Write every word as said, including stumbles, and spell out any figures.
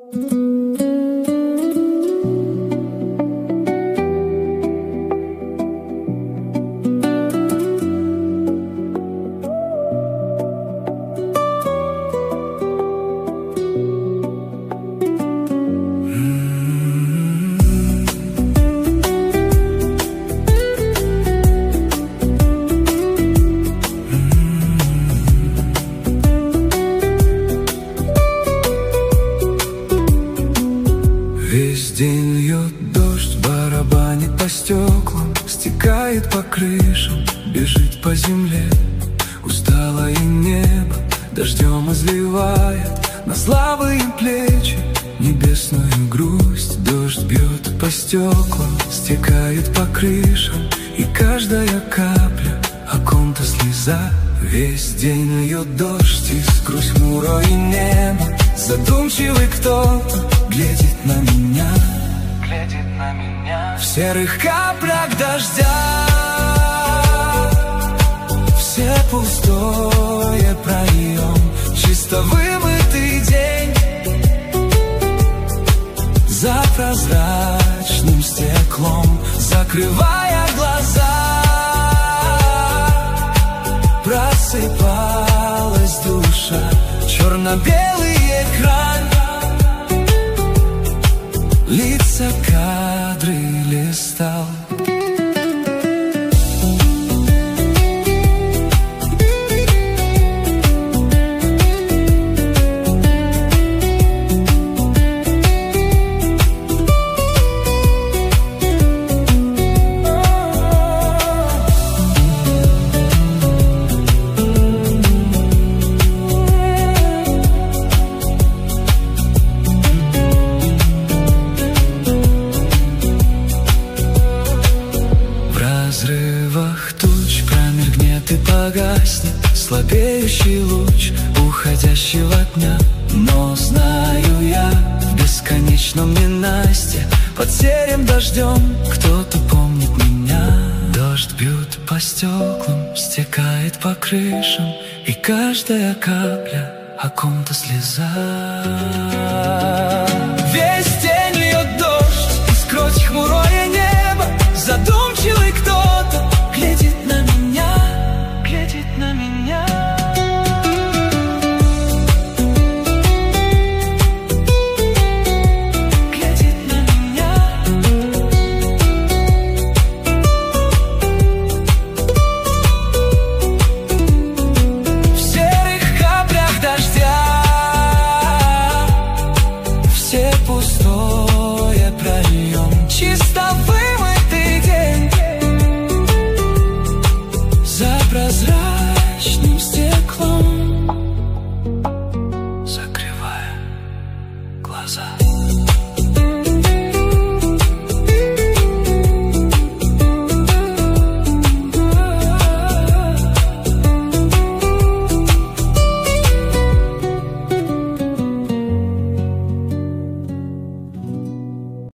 Весь день льет дождь, барабанит по стеклам, стекает по крышам, бежит по земле. Усталое небо дождем изливает на слабые плечи небесную грусть. Дождь бьет по стеклам, стекает по крышам, и каждая капля о ком-то слеза. Весь день льет дождь и сквозь хмурое небо задумчивый кто-то глядит на меня, глядит на меня. В серых каплях дождя все пустое проем, чисто вымытый день за прозрачным стеклом, закрывая глаза. Просыпалась душа, черно-белый экран, лица кадры листал. Погаснет слабеющий луч уходящего дня. Но знаю я, в бесконечном ненастье под серым дождем кто-то помнит меня. Дождь бьет по стеклам, стекает по крышам, и каждая капля о ком-то слеза. Весь день льет дождь, и сквозь хмурое небо задумчивый кто-то глядит на меня, глядит на меня. Глядит на меня. В серых каплях дождя все пустое проем, чисто вымытый день за прозрачным стеклом, закрывая глаза.